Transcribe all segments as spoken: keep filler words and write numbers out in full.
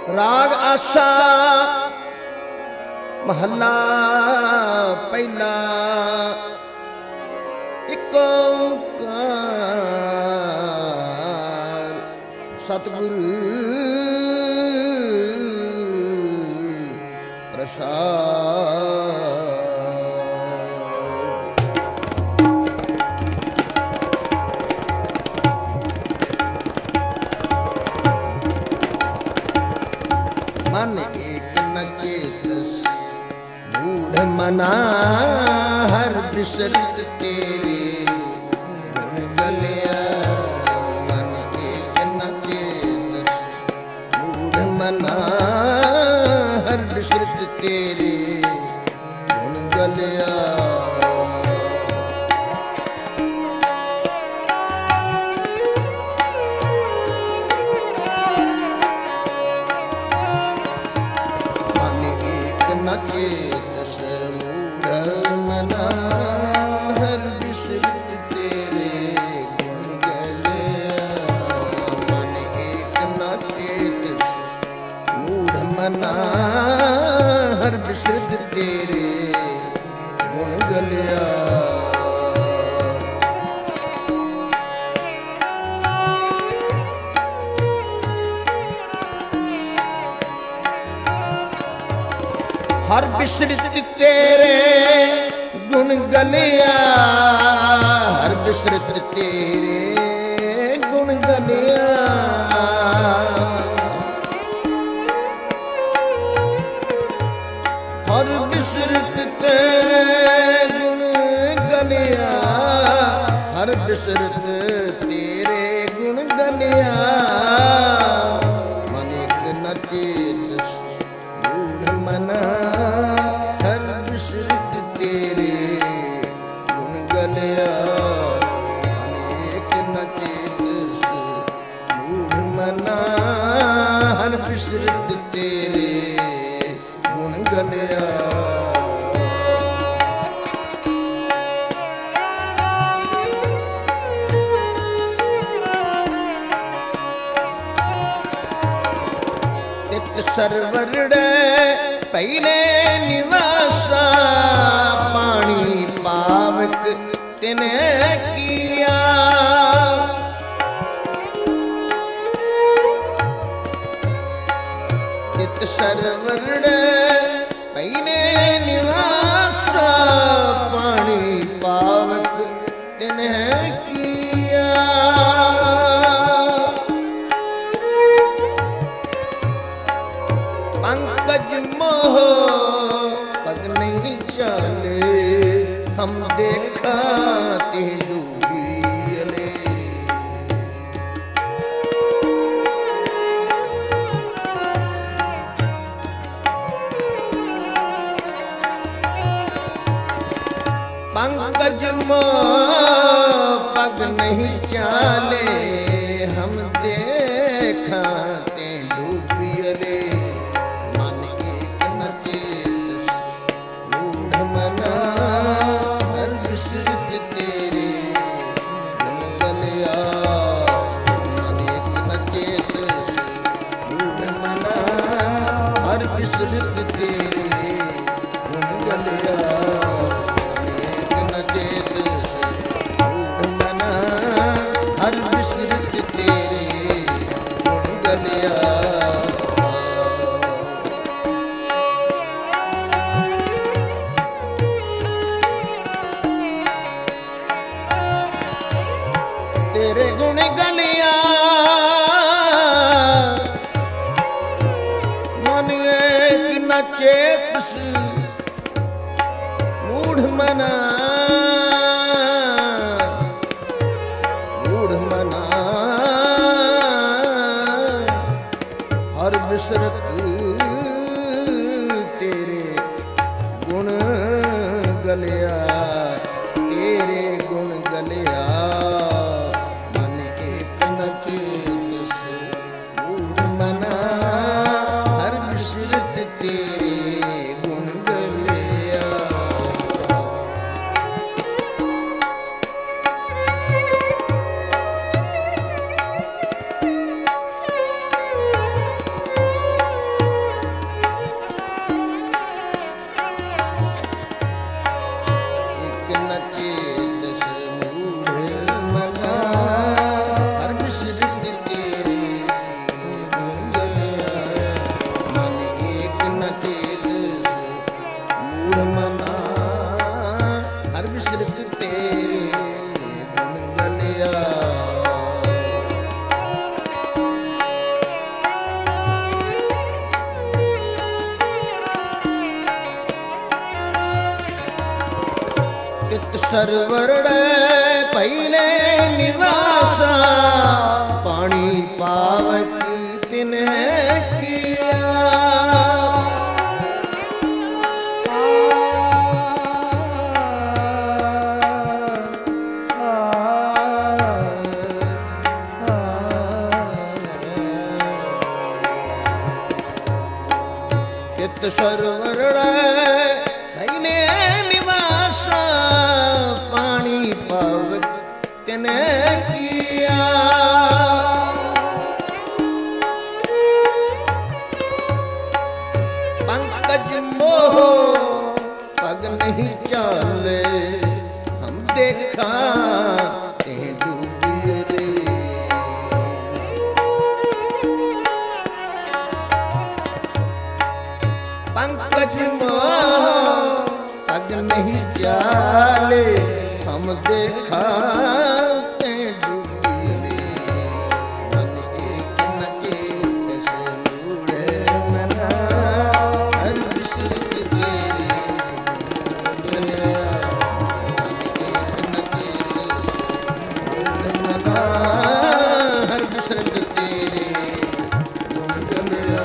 ਰਾਗ ਆਸਾ ਮਹੱਲਾ ਪਹਿਲਾ। ਇਕ ਓੰਕਾਰ ਸਤਿਗੁਰੂ ਪ੍ਰਸਾਦਿ। ਮਨ ਏਕ ਨ ਚੇਤਸ ਮੂఢ ਮਨਾ ਹਰ ਬਿਸਰਤ ਤੇਰੇ ਗੁਣ ਗਲਿਆ। ਮਨ ਏਕ ਨ ਚੇਤਸ ਮੂਢ ਮਨਾ ਹਰ ਬਿਸਰਤ ਤੇਰੇ ਗੁਣ ਗਲਿਆ। ਚੇਤਸ ਮੂਢ ਮਨਾ ਹਰ ਬਿਸਰਤ ਤੇਰੇ ਗੁਣ ਗਲਿਆ। ਮਨ ਏਕ ਨ ਚੇਤਸ ਮੂਢ ਮਨਾ ਹਰ ਬਿਸਰਤ ਤੇਰੇ ਗੁਣ ਗਲਿਆ। ਹਰ ਬਿਸਰਤ ਤੇਰੇ ਗੁਣ ਗਲਿਆ। ਹਰ ਬਿਸਰਤ ਤੇਰੇ ਗੁਣ ਗਲਿਆ। ਹਰ ਬਿਸਰਤ ਤੇਰੇ ਗੁਣ ਗਲਿਆ। ਹਰ ਬਿਸਰਤ ਤੇਰੇ ਗੁਣ ਗਲਿਆ। ਮਨ ਏਕ ਨ ਚੇਤਸ ਮੂਢ ਮਨਾ ਹਰ ਬਿਸਰਤ ਤੇਰੇ ਗੁਣ ਗਲਿਆ। ਮਨ ਏਕ ਨ ਚੇਤਸ ਮੂਢ ਮਨਾ ਹਰ ਬਿਸਰਤ ਤੇਰੇ ਗੁਣ ਗਲਿਆ। ਨਿਤ ਸਰਵਰੜੈ ਪਹਿਲੇ ਨਿਵਾਸਾ ਪਾਣੀ ਪਾਵਕ ਤਿਨੈ ਕੀਆ। ਨਿਤ ਸਰਵਰੜੈ ਪਹਿਲੇ ਨਿਵਾਸਾ ਪਾਣੀ ਪਾਵਕ ਤਿਨੈ ਕੀਆ। ਪੰਕਜ ਮੋਹ ਪਗ ਨਹੀਂ ਚਾਲੇ ਹਮ ਦੇਖਾ ਤੇ ਡੂਬੀਲੇ। ਪੰਕਜ ਮੋਹ ਪਗ ਨਹੀਂ ਚਾਲੇ ਹਮ ਦੇਖਾ ਤੇ ਡੂਬੀਲੇ। ਬਿਸਰਤ ਤੇਰੇ ਗੁਣ ਗਲਿਆ। ਏਕ ਨ ਚੇਤਸ ਮੂਢ ਮਨਾ ਹਰ ਬਿਸਰਤ ਤੇਰੇ ਗੁਣ ਗਲਿਆ। ਤੇਰੇ ਗੁਣ ਗਲਿਆ। ਚੇਤਸ ਮੂਢ ਮਨਾ ਮੂਢ ਮਨਾ ਹਰ ਬਿਸਰਤ ਤੇਰੇ ਗੁਣ ਗਲਿਆ। ਤੇਰੇ ਗੁਣ ਗਲਿਆ। ਮਨ ਏਕ ਨ ਚੇਤਸ ਮੂਢ ਮਨਾ ਹਰ ਬਿਸਰਤ ਤੇਰੇ ਗੁਣ ਗਲਿਆ। ਸਰਵਰੜੈ ਪਹਿਲੇ ਨਿਵਾਸਾ ਪਾਣੀ ਪਾਵਕ ਤਿਨੈ ਕੀਆ ਕਿਤ ਸਰਵਰੜੈ ਪਹਿਲੇ ਨਿਵਾਸਾ ਪਾਣੀ ਪਾਵਕ ਤਿਨੈ ਕੀਆ ਪੰਕਜ ਮੋਹ ਪਗ ਨਹੀਂ ਚਾਲੇ ਹਮ ਦੇਖਾ ਤੇ ਡੂਬੀ ਰੇ ਪੰਕਜ ਮੋਹ ਪਗ ਨਹੀਂ ਚਾਲੇ ਹਮ ਦੇਖਾ ਤੇ ਡੂਬੀ ਰੇ ਮਨ ਏਕ ਨ ਚੇਤ ਸਮੂੜੇ ਮਨਾ ਹਰ ਬਿਸਰ ਤੇਰੇ ਗੁਣ ਗਲਿਆ ਮਨ ਏਕ ਨ ਚੇਤ ਮਨਾ ਹਰ ਬਿਸਰ ਤੇਰੇ ਗੁਣ ਗਲਿਆ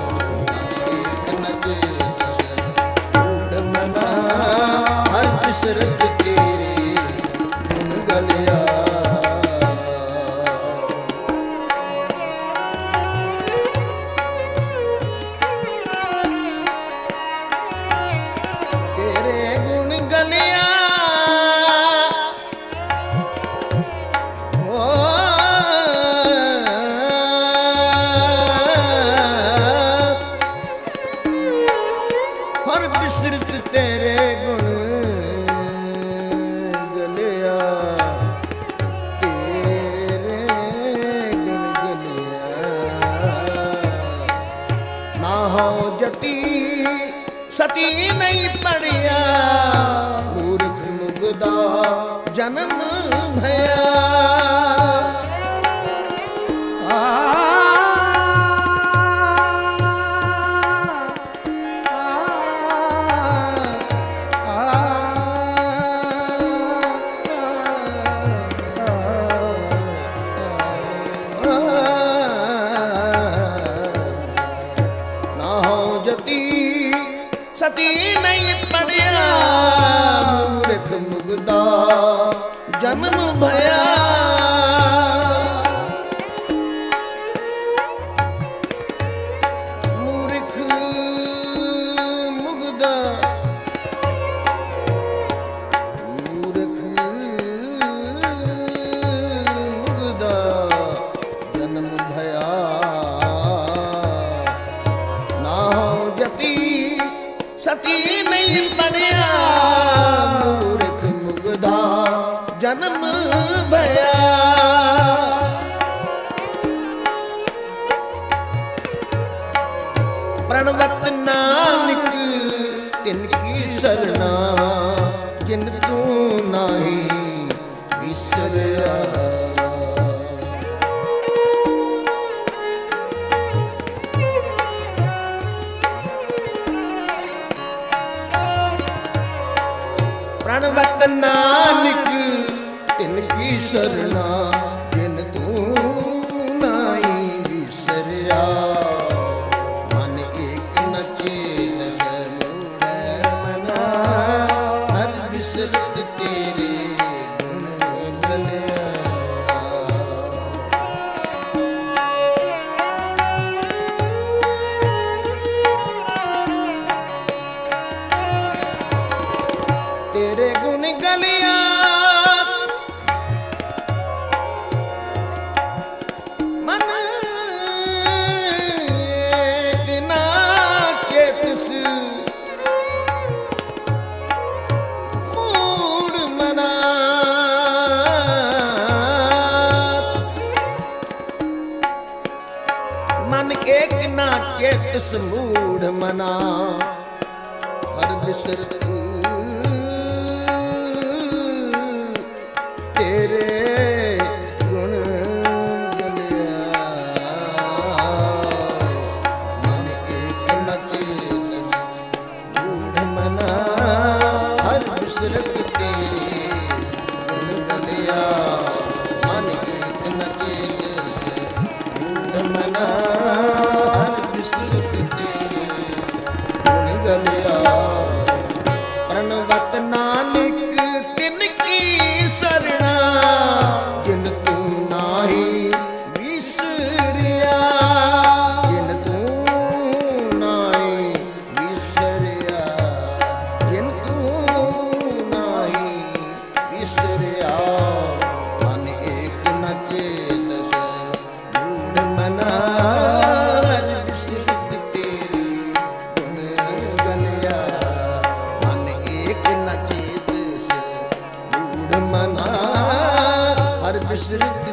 ਸਰਤ ਤੇਰੇ ਗੁਣ ਗਲਿਆ ਤੇਰੇ ਗੁਣ ਗਲਿਆ ਹਰ ਬਿਸਰਤ ਤੇਰੇ ਗੁਣ ਜਤੀ ਸਤੀ ਨਹੀਂ ਪੜਿਆ ਮੂਰਖ ਮੁਗਦਾ ਜਨਮ ਭਇਆ ਜਤੀ ਸਤੀ ਨਹੀਂ ਪੜਿਆ ਮੂਰਖ ਮੁਗਦਾ ਜਨਮ ਭਇਆ ਮੂਰਖ ਮੁਗਦਾ ਮੂਰਖ ਮੁਗਦਾ ਜਨਮ ਭਇਆ ਜਤੀ ਸਤੀ ਨਹੀਂ ਪੜਿਆ ਮੂਰਖ ਮੁਗਦਾ ਜਨਮ ਭਇਆ ਪ੍ਰਣਵਤ ਨਾਨਕ ਤਿਨ ਕੀ ਸਰਣਾ ਜਿਨ ਤੂੰ ਨਾਹੀ ਵਿਸਰਿਆ ਪ੍ਰਣਵਤ ਨਾਨਕ ਤਿਨ ਕੀ ਸਰਣਾ ਜਿਨ ਤੂੰ ਨਾਹੀ ਵਿਸਰਿਆ ਮਨ ਏਕ ਨ ਚੇਤ ਸਮੂੜੈ ਮਨਾ ਹਰ ਬਿਸਰਤ ਤੇਰੇ ਗੁਣ ਗਲਿਆ ਤੇਰੇ ਗੁਣ ਗਲਿਆ ਮਨ ਬਿਨਾ ਚੇਤਸ ਮੂੜ ਮਨਾ ਮਨ ਏਕ ਨਾ ਚੇਤਸ ਮੂੜ ਮਨਾ ਹਰ ਬਿਸਰਤ ਤੇਰੇ ਗੁਣ ਗਲਿਆ ਮਨ ਏਕ ਨ ਚੇਤ ਮੂੜ ਮਨਾ ਹਰ ਬਿਸਰਤ ਤੇਰੇ ਹਰ ਬਿਸਰਤ ਤੇਰੇ ਗੁਣ ਗਲਿਆ ਮਨ ਏਕ ਨ ਚੇਤ ਮੂੜ ਮਨਾ ਹਰ ਬਿਸਰਤ